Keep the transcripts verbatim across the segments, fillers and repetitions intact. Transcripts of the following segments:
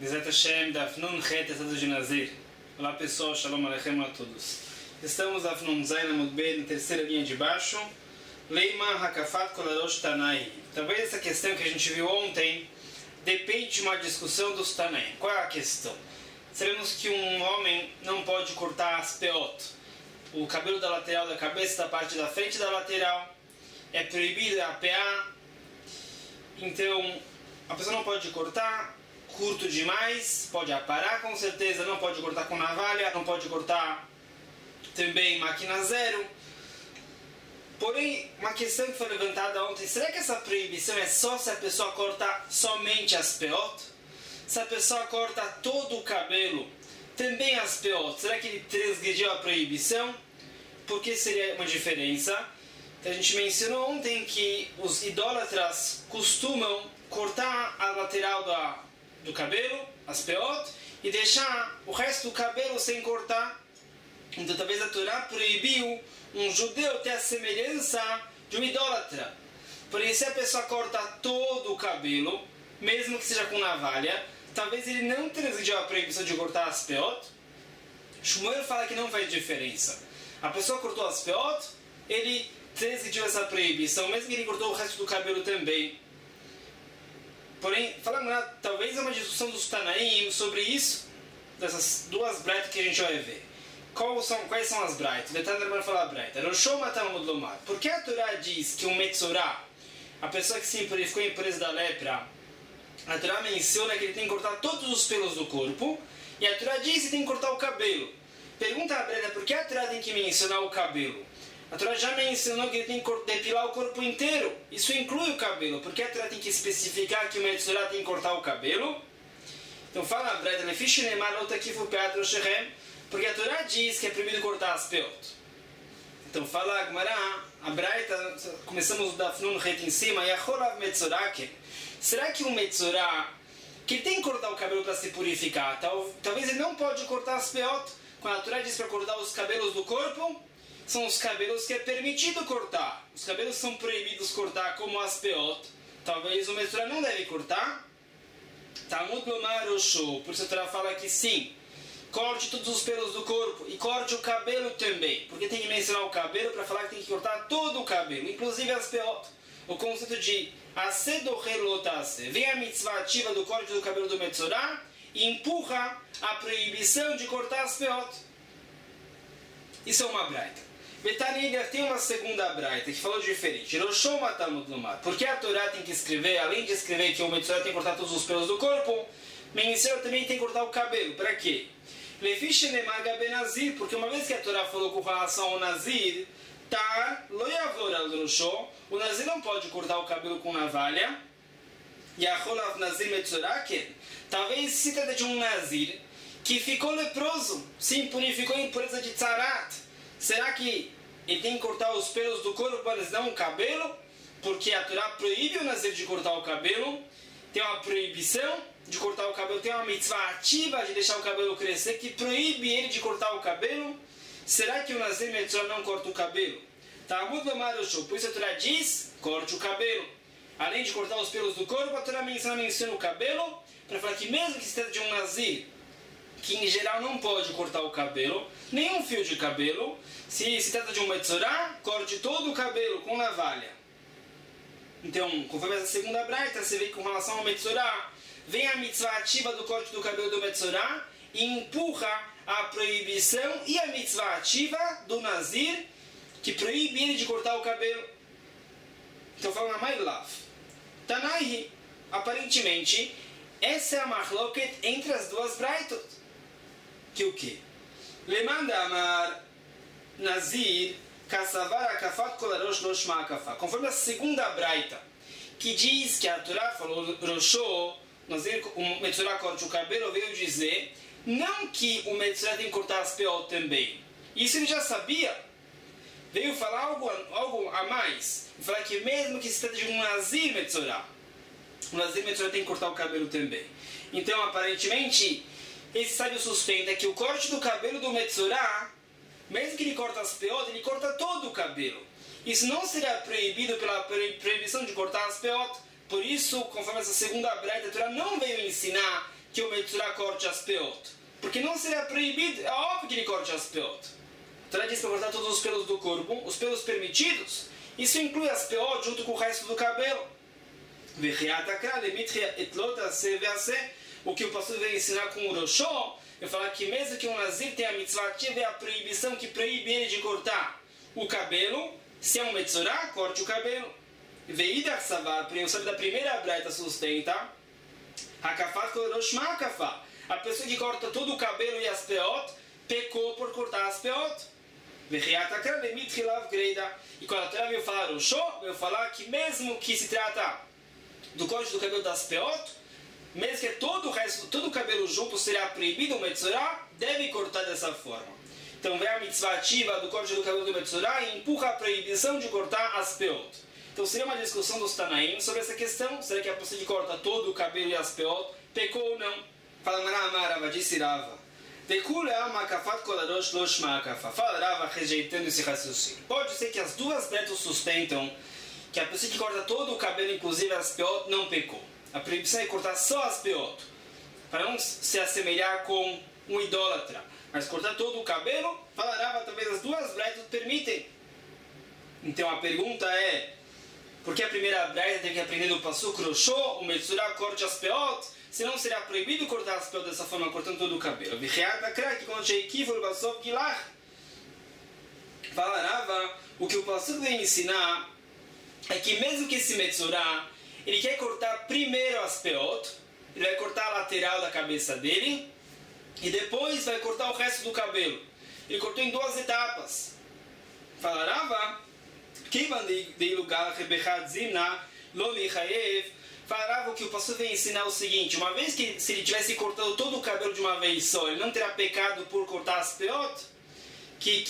Bezat Hashem, Daf Nun Het, Estado de Nazir. Olá pessoal, Shalom Aleichem a todos. Estamos Daf Nun Zayin Amud Beit, na terceira linha de baixo. Leima Hakafat Kolarosh Tanai. Talvez essa questão que a gente viu ontem depende de uma discussão dos Tanai. Qual é a questão? Sabemos que um homem não pode cortar as peot, o cabelo da lateral da cabeça, da parte da frente da lateral. É proibido a P A. Então, a pessoa não pode cortar curto demais, pode aparar com certeza, não pode cortar com navalha, não pode cortar também máquina zero. Porém, uma questão que foi levantada ontem, será que essa proibição é só se a pessoa corta somente as peot? Se a pessoa corta todo o cabelo, também as peot, será que ele transgrediu a proibição? Por que seria uma diferença? Então, a gente mencionou ontem que os idólatras costumam cortar a lateral da, do cabelo, as peot, e deixar o resto do cabelo sem cortar. Então talvez a Torá proibiu um judeu ter a semelhança de um idólatra. Porém, se a pessoa corta todo o cabelo, mesmo que seja com navalha, talvez ele não transgrediu a proibição de cortar as peot. Shmuel fala que não faz diferença. A pessoa cortou as peot, ele transgrediu essa proibição, mesmo que ele cortou o resto do cabelo também. Porém, falando lá, talvez é uma discussão dos Tanaim sobre isso, dessas duas braitas que a gente vai ver. Quais são, quais são as braitas? O Tana vai falar a braita. Por que a Torá diz que um metzorá, a pessoa que se ficou impureza da lepra, a Torá menciona que ele tem que cortar todos os pelos do corpo, e a Torá diz que tem que cortar o cabelo. Pergunta a braita, por que a Torá tem que mencionar o cabelo? A Torá já mencionou que ele tem que depilar o corpo inteiro. Isso inclui o cabelo. Por que a Torá tem que especificar que o metzorá tem que cortar o cabelo? Então fala a braita, porque a Torá diz que é proibido cortar as peot. Então fala a Gemara, a braita, começamos o Daf Nun Het em cima, será que o metzorá, que ele tem que cortar o cabelo para se purificar, tal, talvez ele não pode cortar as peot? Quando a Torá diz para cortar os cabelos do corpo, são os cabelos que é permitido cortar. Os cabelos são proibidos cortar como as peot. Talvez o metzorá não deve cortar. Talmud Lomar Osho. Por isso a Torá fala que sim, corte todos os pelos do corpo e corte o cabelo também. Porque tem que mencionar o cabelo para falar que tem que cortar todo o cabelo, inclusive as peot. O conceito de asedorelotase. Vem a mitzvah ativa do corte do cabelo do metzorá e empurra a proibição de cortar as peot. Isso é uma braita. Betaniga tem uma segunda braita que falou diferente. Por que a Torá tem que escrever, além de escrever que o metzorá tem que cortar todos os pelos do corpo, menciona também tem que cortar o cabelo. Para quê? Porque uma vez que a Torá falou com relação ao Nazir, tar, o Nazir não pode cortar o cabelo com navalha. Talvez se trata de um Nazir que ficou leproso, sim, purificou em impureza de tzarat. Será que ele tem que cortar os pelos do corpo, mas não o cabelo? Porque a Torá proíbe o Nazir de cortar o cabelo. Tem uma proibição de cortar o cabelo. Tem uma mitzvah ativa de deixar o cabelo crescer que proíbe ele de cortar o cabelo. Será que o Nazir Metzorá não corta o cabelo? Talmud Lomar Osho. Por isso a Torá diz, corte o cabelo. Além de cortar os pelos do corpo, a Torá menciona, menciona o cabelo para falar que mesmo que se trata de um Nazir que em geral não pode cortar o cabelo, nenhum fio de cabelo, se se trata de um metzorá, corte todo o cabelo com navalha. Então, conforme essa segunda braita, você vê que com relação ao metzorá, vem a mitzvah ativa do corte do cabelo do metzorá e empurra a proibição e a mitzvah ativa do Nazir, que proíbe ele de cortar o cabelo. Então, falando a Mailav. Tanai, aparentemente, essa é a mahloket entre as duas braitot. Que o quê? Lemanda amar Nazir kassavar akafat kolarosh loshma akafat. Conforme a segunda braita, que diz que a Torá falou Roshô, Nazir, o metzorá corte o cabelo, veio dizer não que o metzorá tem que cortar as peot também. Isso ele já sabia. Veio falar algo, algo a mais. Falar que mesmo que se trata de um Nazir metzorá, o Nazir metzorá tem que cortar o cabelo também. Então, aparentemente, esse sábio sustenta que o corte do cabelo do metzorá, mesmo que ele corta as peot, ele corta todo o cabelo. Isso não seria proibido pela proibição de cortar as peot. Por isso, conforme essa segunda braita, a Torá não veio ensinar que o Metzorah corte as peot? Porque não seria proibido, é óbvio que ele corte as peot. A Torá diz para cortar todos os pelos do corpo, os pelos permitidos. Isso inclui as peot junto com o resto do cabelo. O que o pastor veio ensinar com o Roshó, eu falar que mesmo que um Nazir tenha a mitzvah ativa, é a proibição que proíbe ele de cortar o cabelo. Se é um Metzorah, corte o cabelo. Veida Savar, sabe da primeira braita sustenta, Hakafat Korosh Makafá. A pessoa que corta todo o cabelo e as peot, pecou por cortar as peot. E quando a Torá veio falar Roshó, veio falar que mesmo que se trata do corte do cabelo das peot, mesmo que todo o resto, todo o cabelo junto será proibido, o Metzorah deve cortar dessa forma. Então vem a mitzvah ativa do corte do cabelo do Metzorah e empurra a proibição de cortar as peot. Então seria uma discussão dos Tanaim sobre essa questão. Será que a pessoa que corta todo o cabelo e as peot pecou ou não? Fala Marava, disse Rava. Fala Rava rejeitando esse raciocínio. Pode ser que as duas bretas sustentam que a pessoa que corta todo o cabelo, inclusive as peot, não pecou. A proibição é cortar só as peot, para não se assemelhar com um idólatra. Mas cortar todo o cabelo, fala Rava, talvez as duas bretas permitem. Então a pergunta é, por que a primeira breta tem que aprender do Pasuk Roshó, o Metzorah corte as peot, se não seria proibido cortar as peot dessa forma, cortando todo o cabelo? Fala Rava, o que o Pasuk vem ensinar é que mesmo que esse Metzorah, ele quer cortar primeiro as peot, ele vai cortar a lateral da cabeça dele, e depois vai cortar o resto do cabelo. Ele cortou em duas etapas. Fala Rava, Falava que o pastor vem ensinar o seguinte: uma vez que se ele tivesse cortado todo o cabelo de uma vez só, ele não terá pecado por cortar as peot, que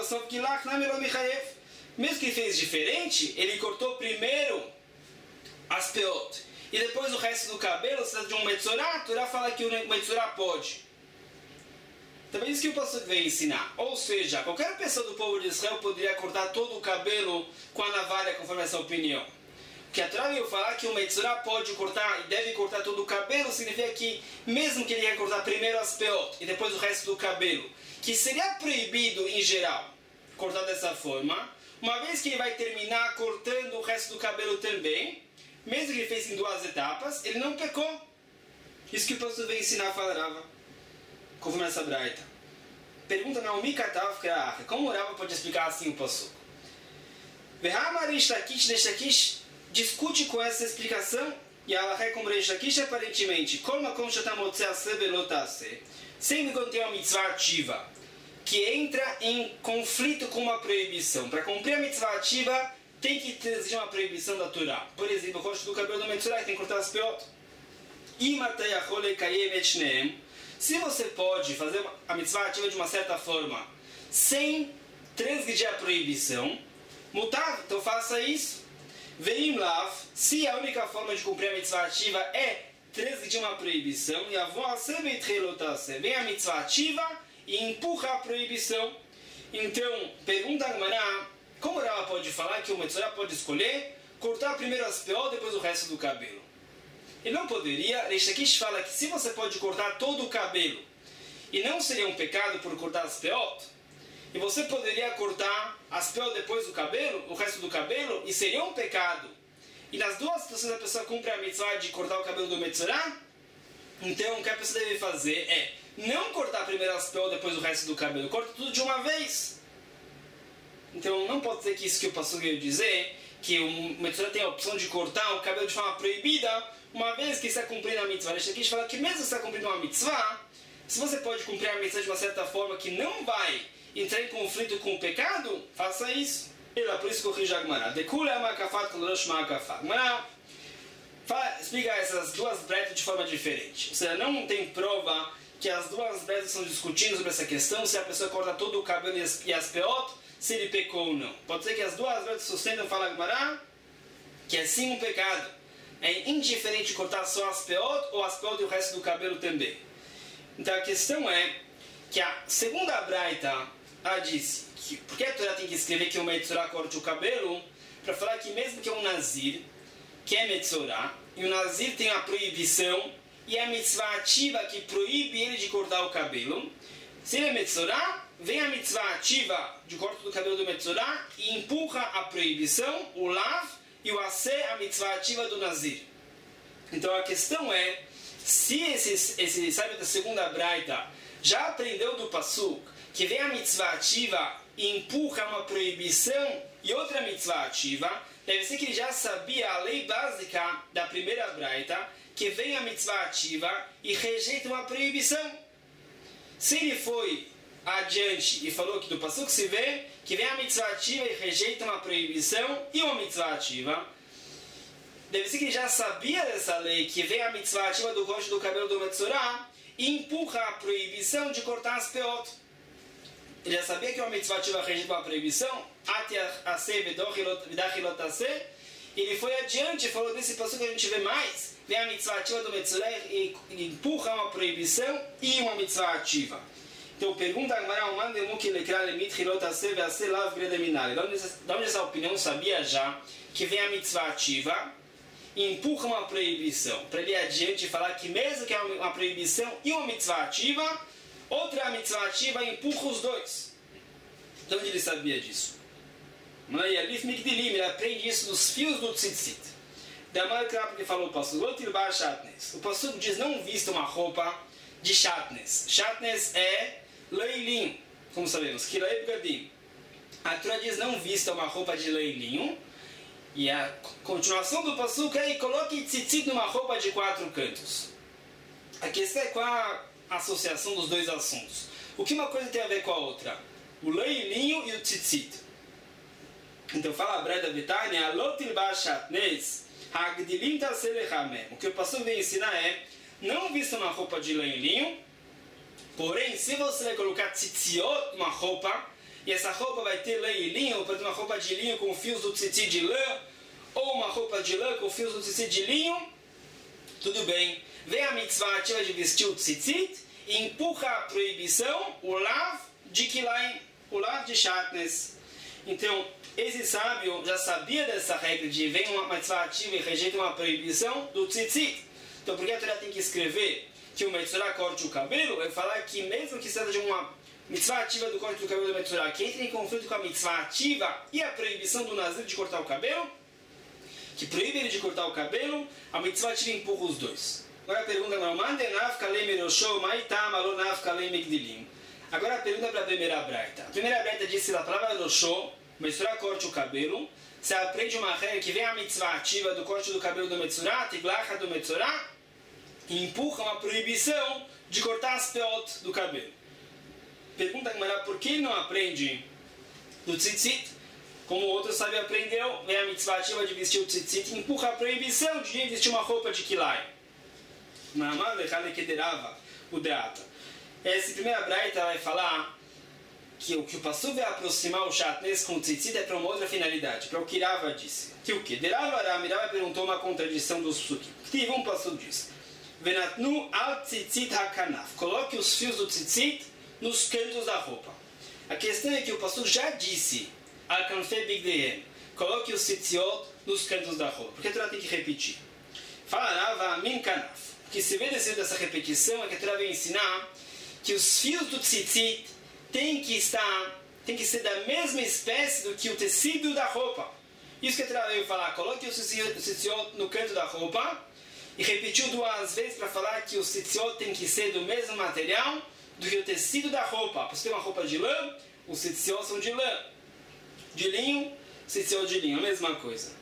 mesmo que ele fez diferente, ele cortou primeiro as peot e depois o resto do cabelo. Se trata de um Metzorah, a Torá fala que o Metzorah pode. Também isso que o pastor veio ensinar. Ou seja, qualquer pessoa do povo de Israel poderia cortar todo o cabelo com a navalha, conforme essa opinião. O que a Torá veio falar que o Metzorah pode cortar e deve cortar todo o cabelo, significa que, mesmo que ele quer cortar primeiro as peot e depois o resto do cabelo, que seria proibido em geral cortar dessa forma, uma vez que ele vai terminar cortando o resto do cabelo também, mesmo que ele fez em duas etapas, ele não pecou. Isso que o pastor veio ensinar, falarava, conforme essa braita. Pergunta Naomi Katav Krach, como o Rava pode explicar assim o passuco? Vehamar Reish Lakish, Reish Lakish discute com essa explicação, e ela é como Reish Lakish aparentemente, como como sempre quando tem uma mitzvah ativa que entra em conflito com uma proibição. Para cumprir a mitzvah ativa, tem que ter uma proibição da Torá. Por exemplo, o corte do cabelo do Metzorah, tem que cortar as peot. Se você pode fazer a mitzvah ativa de uma certa forma sem transgredir a proibição, mutar, então faça isso. Veim lav, se a única forma de cumprir a mitzvah ativa é transgredir uma proibição, e vem a mitzvah ativa e empurra a proibição. Então, pergunta a Gemara, como ela pode falar que o Metzorah pode escolher cortar primeiro as peot, depois o resto do cabelo? Ele não poderia. Reish Lakish fala que se você pode cortar todo o cabelo e não seria um pecado por cortar as peot, e você poderia cortar as peot depois do cabelo, o resto do cabelo, e seria um pecado, e nas duas situações a pessoa cumpre a mitzvah de cortar o cabelo do Metzorah, então o que a pessoa deve fazer é não cortar primeiro as peot, depois o resto do cabelo, corta tudo de uma vez. Então não pode ser que isso que o pastor veio dizer, que o Metzorah tem a opção de cortar o cabelo de forma proibida, uma vez que está cumprindo a mitzvah. Reish Lakish fala que mesmo que está cumprindo uma mitzvah, se você pode cumprir a mitzvah de uma certa forma que não vai entrar em conflito com o pecado, faça isso. E lá, por isso corrige a Gemara. Dekula makafat kolorosh makafat. Gemara explica essas duas bretas de forma diferente. Ou seja, não tem prova que as duas bretas estão discutindo sobre essa questão, se a pessoa corta todo o cabelo e as, e as peot, se ele pecou ou não. Pode ser que as duas bretas sustentam, fala a Gemara, que é sim um pecado. É indiferente cortar só as peot ou as peot e o resto do cabelo também. Então a questão é que a segunda braita, ela disse que porque a Torá tem que escrever que o Metzorah corte o cabelo, para falar que mesmo que é um Nazir, que é Metzorah, e o Nazir tem a proibição e a mitzvah ativa que proíbe ele de cortar o cabelo. Se ele é metzorá, vem a mitzvah ativa de corte do cabelo do metzorá e empurra a proibição, o lav, e o assé, a mitzvah ativa do nazir. Então a questão é, se esse, esse sábio da segunda braita já aprendeu do Passuk, que vem a mitzvah ativa e empurra uma proibição e outra mitzvah ativa, deve ser que ele já sabia a lei básica da primeira braita, que vem a mitzvah ativa e rejeita uma proibição. Se ele foi adiante e falou que do Passuk se vê que vem a mitzvah ativa e rejeita uma proibição e uma mitzvah ativa, deve ser que ele já sabia dessa lei, que vem a mitzvah ativa do corte do cabelo do metzorá e empurra a proibição de cortar as peot. Ele já sabia que uma mitzvah ativa rejeita uma proibição, ele foi adiante e falou desse Passuk que a gente vê mais, vem a mitzvah ativa do metzorá e empurra uma proibição e uma mitzvah ativa. Então pergunta a Gemara, de onde essa opinião sabia já que vem a mitzvah ativa e empurra uma proibição, para ele ir adiante e falar que mesmo que é uma proibição e uma mitzvah ativa, outra mitzvah ativa empurra os dois. De onde ele sabia disso? Ele aprende isso dos fios do tzitzit. Da maneira que falou o Passuk, o Passuk diz, não vista uma roupa de shatnes. Shatnes é leilinho, como sabemos, que lei begadim. A Torá diz, não vista uma roupa de leilinho. E a continuação do Passuk é, coloque tzitzit numa roupa de quatro cantos. A questão é qual a associação dos dois assuntos. O que uma coisa tem a ver com a outra? O leilinho e o tzitzit. Então fala a Breda Betânia, alotil ba'shatnes, hagdilim ta'selechamem. O que o Passuk vem ensinar é, não vista uma roupa de leilinho, porém, se você vai colocar tzitziot numa roupa, e essa roupa vai ter lã e linho, pode ter uma roupa de linho com fios do tzitzit de lã, ou uma roupa de lã com fios do tzitzit de linho, tudo bem. Vem a mitzvah ativa de vestir o tzitzit e empurra a proibição, o lav de kilaim, o lav de shatnes. Então, esse sábio já sabia dessa regra de vem uma mitzvah ativa e rejeita uma proibição do tzitzit. Então, por que a Torá tem que escrever que o metzorá corte o cabelo? Vai falar que mesmo que seja de uma mitzvah ativa do corte do cabelo do metzorá, que entra em conflito com a mitzvah ativa e a proibição do nazir de cortar o cabelo, que proíbe ele de cortar o cabelo, a mitzvah ativa empurra os dois. Agora a pergunta é, agora a pergunta para a primeira braita. A primeira braita disse a palavra roshô, metzorá corte o cabelo. Você aprende uma regra que vem a mitzvah ativa do corte do cabelo do metzorá, tiglacha do metzorá, e empurra uma proibição de cortar as peot do cabelo. Pergunta a por que ele não aprende do tzitzit? Como o outro sábio aprendeu, vem a mitzvah ativa de vestir o tzitzit e empurra a proibição de vestir uma roupa de kilai. O deata. Essa primeira braita vai falar que o que o Passuk vai aproximar o shatnes com o tzitzit é para uma outra finalidade, para o que Rava disse. Que o que? Derava Aram, Rava perguntou uma contradição dos psukim. Teve um Passuk diz: Venatnu al tzitzit hakanaf. Coloque os fios do tzitzit nos cantos da roupa. A questão é que o Passuk já disse al kanfei bigdeihem. Coloque os tzitziot nos cantos da roupa. Porque a Torá tem que repetir. Fala Rava min kanaf. O que se vê dessa repetição é que a Torá vem ensinar que os fios do tzitzit tem que estar, tem que ser da mesma espécie do que o tecido da roupa. Isso que a Torá veio falar, coloque o tzitziot no canto da roupa, e repetiu duas vezes para falar que o tzitziot tem que ser do mesmo material do que o tecido da roupa. Para você ter uma roupa de lã, os tzitziot são de lã. De linho, tzitziot de linho, a mesma coisa.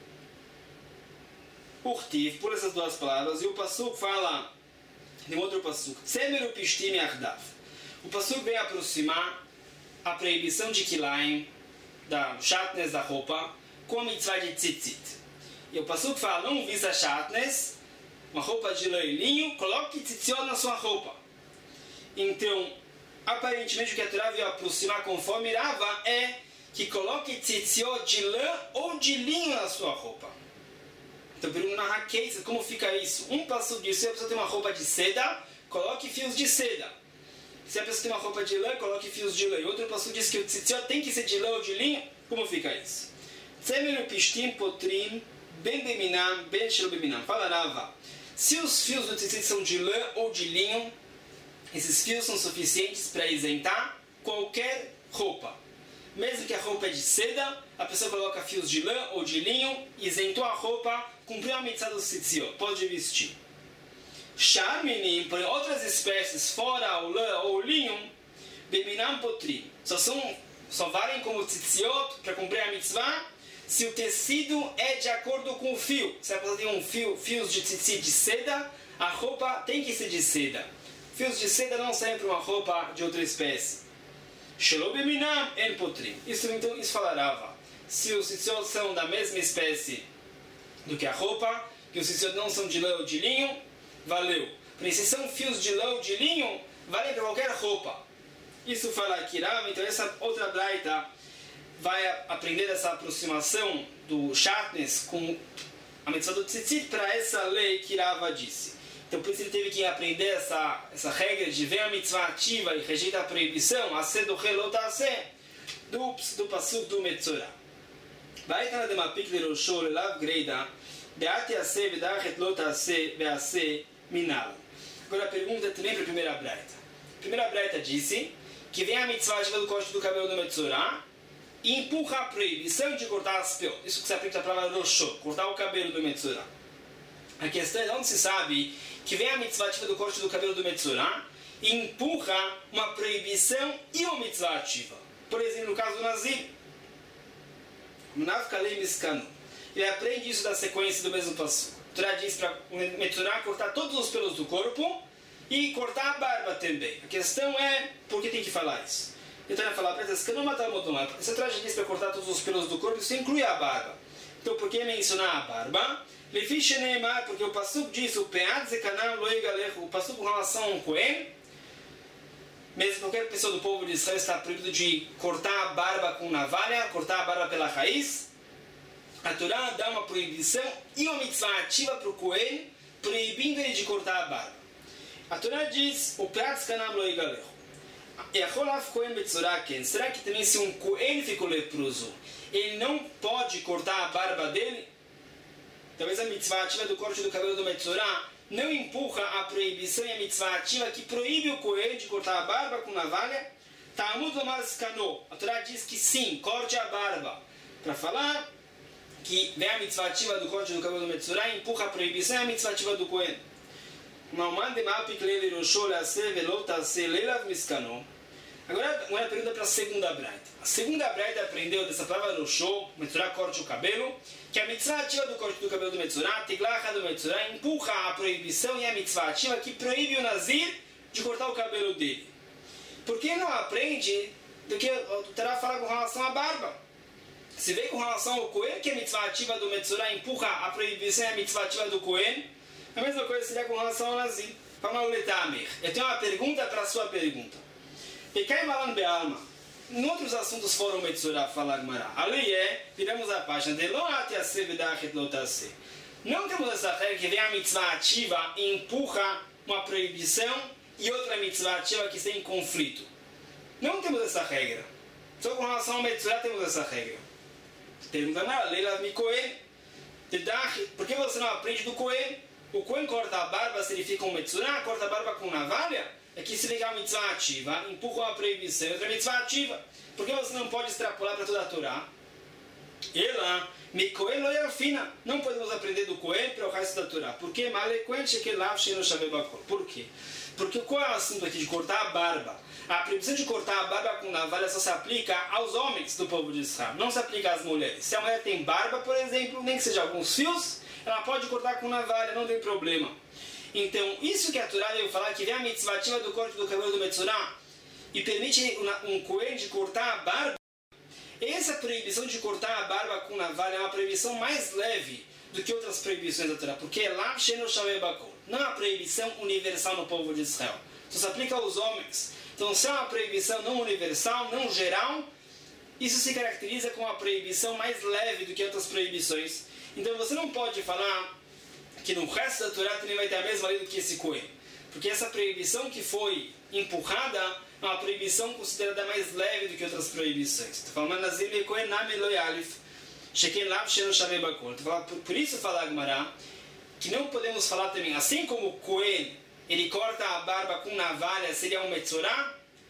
Urtiv, por essas duas palavras, e o Passuk fala, tem outro Passuk, Semeru pishtim yardav. O Passuk vem aproximar a proibição de kilaim, da shatnes da roupa, com a mitzvah de tzitzit. E o Passuk fala, não vista shatnes, uma roupa de lã e linho, coloque tzitziot na sua roupa. Então, aparentemente o que a Torá veio aproximar conforme Rava é que coloque tzitziot de lã ou de linho na sua roupa. Então, pergunta na Hakeis, como fica isso? Um Passuk diz, se a pessoa tem uma roupa de seda, coloque fios de seda. Se a pessoa tem uma roupa de lã, coloque fios de lã. E outro Passuk diz que o tzitziot tem que ser de lã ou de linho. Como fica isso? Tzemeru pishtim potrim ben beminam ben shelo beminam. Fala Rava. Se os fios do tzitzit são de lã ou de linho, esses fios são suficientes para isentar qualquer roupa. Mesmo que a roupa é de seda, a pessoa coloca fios de lã ou de linho, isentou a roupa, cumpriu a mitzvah do tzitzit, pode vestir. Sharminim, porém outras espécies fora o lã ou o linho, beminam potrim, só, são, só valem como tzitziot para cumprir a mitzvah se o tecido é de acordo com o fio. Se a pessoa tem um fio, fios de tzitzit de seda, a roupa tem que ser de seda. Fios de seda não servem para uma roupa de outra espécie. Shelobeminam en potrim. Isso então isso falarava. Se os tzitzit são da mesma espécie do que a roupa, que os tzitzit não são de lã ou de linho, valeu. Porém, se são fios de lã ou de linho, valem para qualquer roupa. Isso fala aqui, Rav. Então essa outra braita vai aprender essa aproximação do shatnez com a mitzvah do tzitzit para essa lei que Rava disse. Então por isso ele teve que aprender essa, essa regra de ver a mitzvah ativa e rejeita a proibição, a do relotase, do, do pasuk do Metzorah. Baitana de mapik de rosho lelav greida, deati ase vedachet lotase vease minal. Agora a pergunta também para a primeira braita. A primeira braita disse que vem a mitzvah ativa do corte do cabelo do Metzorah e empurra a proibição de cortar as peot. Isso que se aplica para a palavra rosho, cortar o cabelo do Metzorah. A questão é onde se sabe que vem a mitzvah ativa do corte do cabelo do Metzorah e empurra uma proibição e uma mitzvah ativa. Por exemplo, no caso do Nazir. Ele aprende isso da sequência do mesmo passo. O Torá diz para o Metzorah cortar todos os pelos do corpo e cortar a barba também. A questão é por que tem que falar isso. Então ele vai falar para eles que não matar o Modomar. Esse Torá diz para cortar todos os pelos do corpo, isso inclui a barba. Então por que mencionar a barba? Porque o pasuk diz, o pead zekanam lo yigalech, o pasuk com relação a um Cohen, mesmo qualquer pessoa do povo de Israel está proibido de cortar a barba com navalha, cortar a barba pela raiz. A Torá dá uma proibição e uma mitzvah ativa para o Cohen, proibindo ele de cortar a barba. A Torá diz, o pead zekanam lo yigalech. Será que também se um Cohen ficou leproso, ele não pode cortar a barba dele? Talvez a mitzvah ativa do corte do cabelo do Metzorah não empurra a proibição e a mitzvah ativa que proíbe o Cohen de cortar a barba com navalha. Talmud lomar zkano. A Torá diz que sim, corte a barba. Para falar que vem a mitzvah ativa do corte do cabelo do Metzorah e empurra a proibição e a mitzvah ativa do Cohen. Agora uma pergunta para a segunda braita. A segunda braita aprendeu dessa palavra do show, Metzorah corte o cabelo, que a mitzvah ativa do corte do cabelo do Metzorah, Tiglacha do Metzorah, empurra a proibição e a mitzvah ativa que proíbe o Nazir de cortar o cabelo dele. Por que não aprende do que o Torá fala com relação à barba? Se vê com relação ao Cohen, que a mitzvah ativa do Metzorah empurra a proibição e a mitzvah ativa do Cohen, a mesma coisa seria com relação ao Nazir. Eu tenho uma pergunta para a sua pergunta. Em outros assuntos foram Metzorah falar Gmará. Ali é, viramos a página de não temos essa regra que vem a mitzvah ativa e empurra uma proibição e outra mitzvah ativa que está em conflito. Não temos essa regra. Só com relação ao Metzorah temos essa regra. Pergunta na Leila mi Cohen. Por que você não aprende do Cohen? O Cohen corta a barba se ele fica um Metzorah, corta a barba com navalha? É que se ligar a mitzvah ativa, empurra uma proibição, outra mitzvah ativa. Por que você não pode extrapolar para toda a Torá? Ela, mi Cohen lo yarfina. Não podemos aprender do Cohen para o resto da Torá. Por quê? Por quê? Porque qual é o assunto aqui de cortar a barba? A proibição de cortar a barba com navalha só se aplica aos homens do povo de Israel. Não se aplica às mulheres. Se a mulher tem barba, por exemplo, nem que seja alguns fios, ela pode cortar com navalha, não tem problema. Então, isso que a Torá veio falar, que vem a mitzvah ativa do corte do cabelo do Metzorah e permite um Cohen de cortar a barba, essa proibição de cortar a barba com navalha é uma proibição mais leve do que outras proibições da Torá, porque é lá não é uma proibição universal no povo de Israel. Isso se aplica aos homens. Então, se é uma proibição não universal, não geral, isso se caracteriza como uma proibição mais leve do que outras proibições. Então, você não pode falar que no resto da Torá também vai ter a mesma lei do que esse Cohen. Porque essa proibição que foi empurrada é uma proibição considerada mais leve do que outras proibições. Estou falando Nazir e Cohen name lo yalif, sheken lav sheno shaveh bakol. Por isso fala a Gmará que não podemos falar também, assim como o Cohen, ele corta a barba com navalha, seria um metzorá,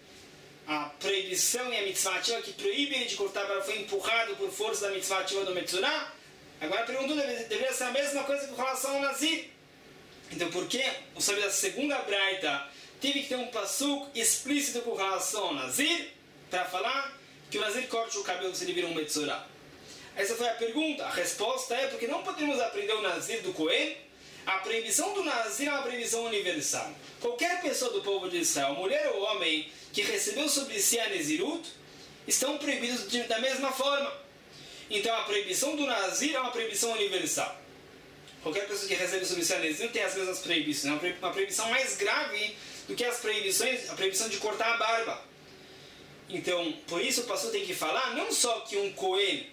a proibição e a mitzvah ativa que proíbe ele de cortar a barba foi empurrado por força da mitzvah ativa do metzorá. Agora a pergunta deve, deveria ser a mesma coisa com relação ao Nazir. Então por que o sábio da segunda braita teve que ter um passuco explícito com relação ao Nazir, para falar que o Nazir corte o cabelo se ele vira um metzorá? Essa foi a pergunta. A resposta é porque não podemos aprender o Nazir do Cohen. A proibição do Nazir é uma proibição universal. Qualquer pessoa do povo de Israel, mulher ou homem, que recebeu sobre si a Nezirut, estão proibidos de, da mesma forma. Então a proibição do Nazir é uma proibição universal. Qualquer pessoa que recebe sobre si a Nezirut tem as mesmas proibições. É uma proibição mais grave do que as proibições, a proibição de cortar a barba. Então, por isso o pastor tem que falar não só que um Cohen,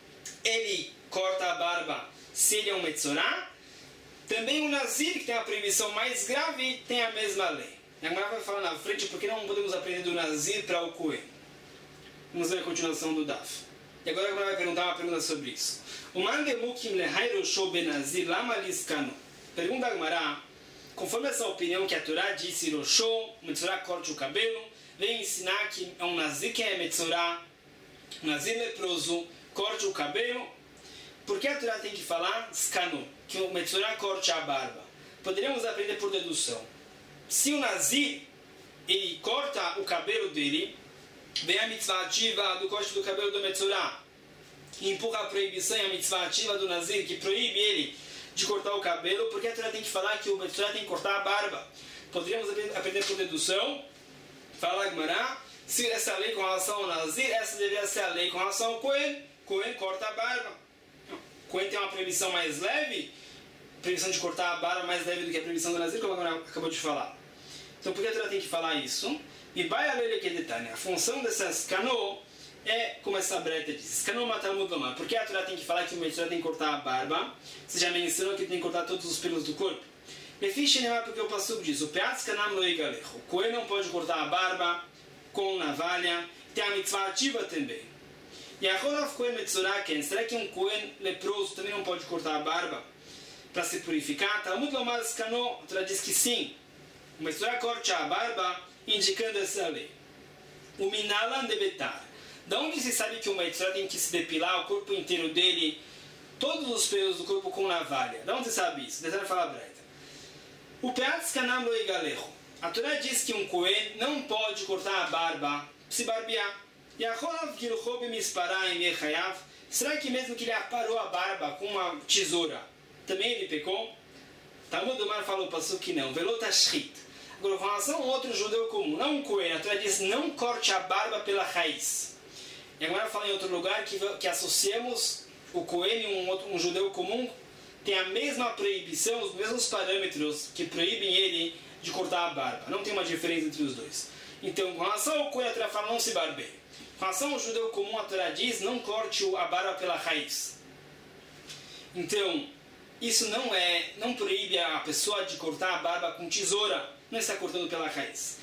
ele corta a barba se ele é um metzorá, também o Nazir, que tem a proibição mais grave, tem a mesma lei. E agora vai falar na frente porque não podemos aprender do Nazir para o Cohen. Vamos ver a continuação do Daf. E agora a vai perguntar uma pergunta sobre isso. O Mandemukim lehairo show benazir lama liskano. Pergunta a Gemara, conforme essa opinião que a Torá disse, Roshô, o metzorá corte o cabelo, vem ensinar que é um Nazir que é metzorá, um Nazir leproso, corte o cabelo. Por que a Torá tem que falar skano, que o metzorá corte a barba? Poderíamos aprender por dedução. Se o Nazir, ele corta o cabelo dele, vem a mitzvah ativa do corte do cabelo do metzorá, e empurra a proibição e a mitzvah ativa do Nazir, que proíbe ele de cortar o cabelo, porque a Torá tem que falar que o metzorá tem que cortar a barba? Poderíamos aprender por dedução. Fala a Gemara, se essa lei com relação ao Nazir, essa deveria ser a lei com relação ao Cohen. Cohen corta a barba. Cohen tem uma proibição mais leve, proibição de cortar a barba mais leve do que a proibição do Nazir, como a Gemara acabou de falar. Então por que a Torá tem que falar isso? E vai a lei que detalhe. A função dessas cano é, como essa breta diz, cano matar mudoma. Por que a Torá tem que falar que o metzorá tem que cortar a barba? Você já mencionou que tem que cortar todos os pelos do corpo. Porque o passuco diz, o peatz kanam lo igalecho. O Cohen não pode cortar a barba com navalha, tem a mitzvah ativa também. E a Rorav Cohen metzorá, será que um Cohen leproso também não pode cortar a barba para se purificar? Talmud lomar skano, a Torá diz que sim. O metzorá corta a barba, indicando essa lei. O minalan de betar. Da onde se sabe que o metzorá tem que se depilar o corpo inteiro dele, todos os pelos do corpo com navalha? Da onde se sabe isso? Detalhe fala breta. O peatz kanam lo igalecho. A Torá diz que um Cohen não pode cortar a barba, se barbear. E a Rorav gilcho b'mispará em yechayav. Será que mesmo que ele aparou a barba com uma tesoura, também ele pecou? Talmud Omar falou para que não. Velot ashrit. Agora, com relação a um outro judeu comum, não um Cohen, a Torá diz não corte a barba pela raiz. E agora fala em outro lugar que, que associamos o Cohen e um, outro, um judeu comum tem a mesma proibição, os mesmos parâmetros que proíbem ele de cortar a barba. Não tem uma diferença entre os dois. Então, com relação ao Cohen, a Torá fala não se barbeie. Com relação ao judeu comum, a Torá diz não corte a barba pela raiz. Então, isso não é, não proíbe a pessoa de cortar a barba com tesoura, não está cortando pela raiz.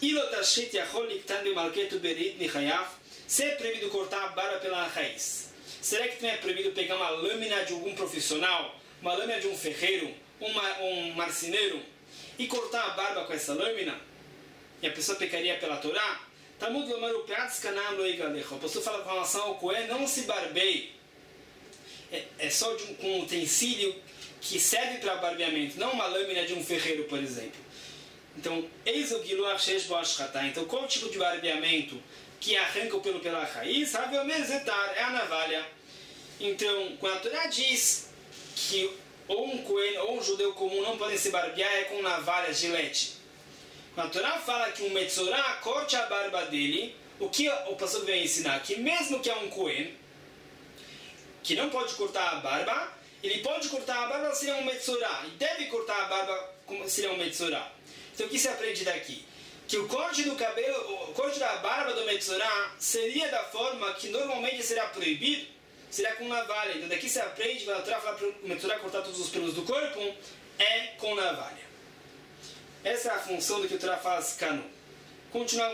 Se é proibido cortar a barba pela raiz, será que também é proibido pegar uma lâmina de algum profissional, uma lâmina de um ferreiro, uma, um marceneiro, e cortar a barba com essa lâmina? E a pessoa pecaria pela Torá? Talmud lomar o peatz kanam lo igalecho. A pessoa fala com relação ao Cohen, não se barbeie. É, é só de um, com um utensílio que serve para barbeamento, não uma lâmina de um ferreiro, por exemplo. Então, eis o gilu achesh bo ashkata. Então, qual tipo de barbeamento que arranca o pelo pela raiz? É a navalha. Então, quando a Torá diz que ou um Cohen ou um judeu comum não podem se barbear, é com navalha, gilete. Quando a Torá fala que um metzorá corte a barba dele, o que o pastor vem ensinar? Que mesmo que é um Cohen, que não pode cortar a barba, ele pode cortar a barba se ele é um metzorá, e deve cortar a barba se ele é um metzorá. Então o que se aprende daqui? Que o corte do cabelo, o corte da barba do metzorá seria da forma que normalmente será proibido, será com navalha. Então daqui se aprende, quando a Torá fala para o metzorá cortar todos os pelos do corpo, é com navalha. Essa é a função do que o Torá faz cano. Continuamos.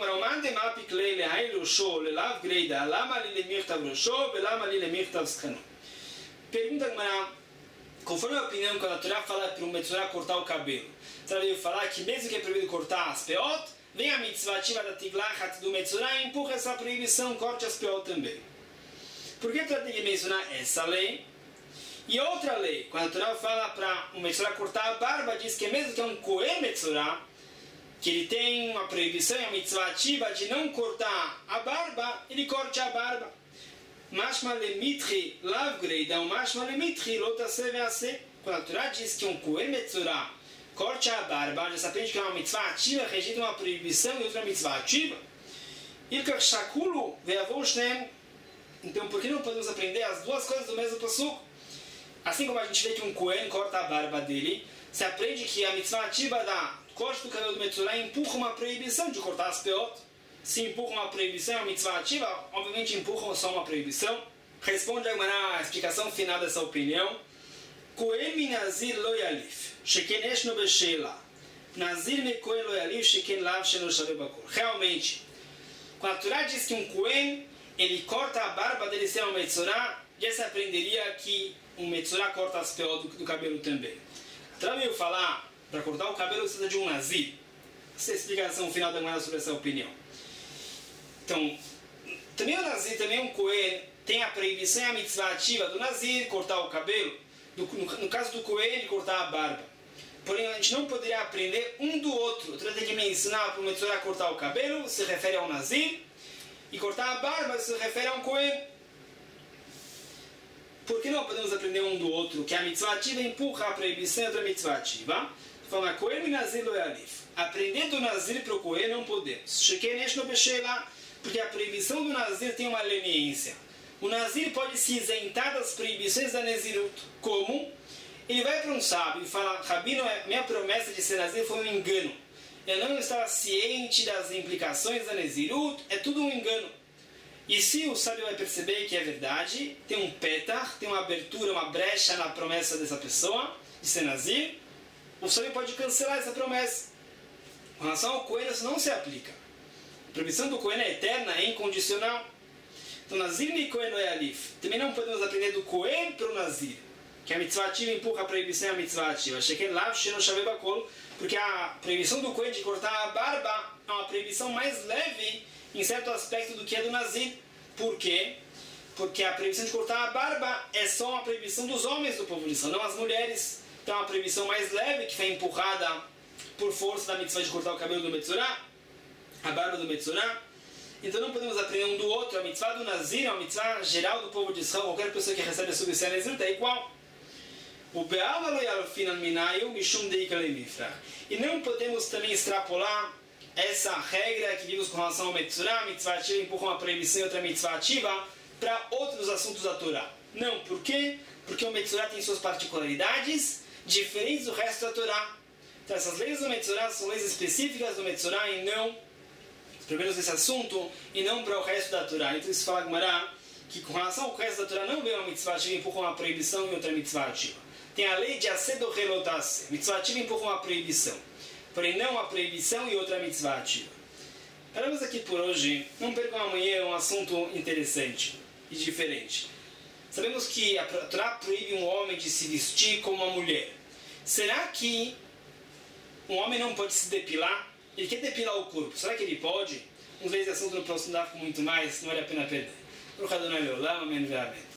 Pergunta Gemara, conforme a opinião, quando a Torá fala para o Metzorah cortar o cabelo, você veio falar que mesmo que é proibido cortar as peot, vem a mitzvah ativa da Tiglachat do Metzorah e empurra essa proibição, corte as peot também. Por que a Torá tem que mencionar essa lei? E outra lei, quando a Torá fala para o Metzorah cortar a barba, diz que mesmo que é um Kohen Metzorah, que ele tem uma proibição e a mitzvah ativa de não cortar a barba, ele corte a barba. Mashma lemitri lavgreida, mashma lemitri lotaseve ase. Quando a Torá diz que um Kohen Metzorah corte a barba, já se aprende que é uma mitzvah ativa, regida uma proibição e outra mitzvah ativa. Ilkach shakulu ve'avou shneim. Então, por que não podemos aprender as duas coisas do mesmo passuco? Assim como a gente vê que um Kohen corta a barba dele, se aprende que a mitzvah ativa da corte do cabelo do Metzorah empurra uma proibição de cortar as peot. Se empurra uma proibição, a mitzvah ativa, obviamente empurram só uma proibição. Responde agora a explicação final dessa opinião. Kohen mi nazir lo yalif, sheken esh no beshela. Nazir me kohen lo yalif, sheken lav sheno shave bakol. Realmente, quando a Torá diz que um Kohen, ele corta a barba dele ser um Metzorah, já se aprenderia que um Metzorah corta as peot do, do cabelo também. A Torá veio falar, para cortar o cabelo precisa de um Nazir. Essa é a explicação final da Gemara sobre essa opinião. Então, também o Nazir, também um Kohen, tem a proibição e a mitzvah ativa do Nazir cortar o cabelo. Do, no, no caso do Kohen, ele cortar a barba. Porém, a gente não poderia aprender um do outro. A Torá tem que me ensinar para o Metzorah cortar o cabelo, se refere ao Nazir, e cortar a barba se refere a um Kohen. Por que não podemos aprender um do outro? Que a mitzvah ativa empurra a proibição e outra mitzvah ativa. Fala, Kohen e Nazir lo yalif. Aprender do Nazir para o Kohen não podemos. Sheken esh no beshela. Porque a proibição do Nazir tem uma leniência. O Nazir pode se isentar das proibições da Nezirut. Como? Ele vai para um sábio e fala, Rabino, minha promessa de ser Nazir foi um engano. Eu não estava ciente das implicações da Nezirut, é tudo um engano. E se o sábio vai perceber que é verdade, tem um petar, tem uma abertura, uma brecha na promessa dessa pessoa, de ser Nazir, o sábio pode cancelar essa promessa. Com relação ao Kohen, isso não se aplica. A proibição do Kohen é eterna, é incondicional. Então, Nazir e Kohen no Yalif. Também não podemos aprender do Kohen para o Nazir, que a mitzvah ativa empurra a proibição e a mitzvah ativa. Sheken lav sheno shave bakol, porque a proibição do Kohen de cortar a barba é uma proibição mais leve em certo aspecto do que a do Nazir. Por quê? Porque a proibição de cortar a barba é só uma proibição dos homens do povo de Israel, não as mulheres. Então, é uma proibição mais leve que foi empurrada por força da mitzvah de cortar o cabelo do Metzorah, a barba do Metzorah. Então não podemos aprender um do outro. A mitzvah do Nazir é uma mitzvah geral do povo de Israel. Qualquer pessoa que recebe a submissão a Nazir é igual. O Be'ava lo yalfin al minayu mishum deika lemifrach. E não podemos também extrapolar essa regra que vimos com relação ao Metzorah, a mitzvah ativa empurra uma proibição e outra mitzvah ativa, para outros assuntos da Torá. Não, por quê? Porque o Metzorah tem suas particularidades diferentes do resto da Torá. Então essas leis do Metzorah são leis específicas do Metzorah e não, pelo menos nesse assunto, e não para o resto da Torá. Então isso fala Gemara que com relação ao resto da Torá não vem uma mitzvah ativa e empurra uma proibição e outra mitzvah ativa. Tem a lei de acedo relotase. Mitzvah ativa empurra uma proibição, porém não uma proibição e outra mitzvah ativa. Paramos aqui por hoje. Não percam amanhã, um assunto interessante e diferente. Sabemos que a Torá proíbe um homem de se vestir como uma mulher. Será que um homem não pode se depilar? Ele quer depilar o corpo. Será que ele pode? Vamos ver esse assunto no próximo daf com muito mais. Não vale a pena perder. Por causa do Amém.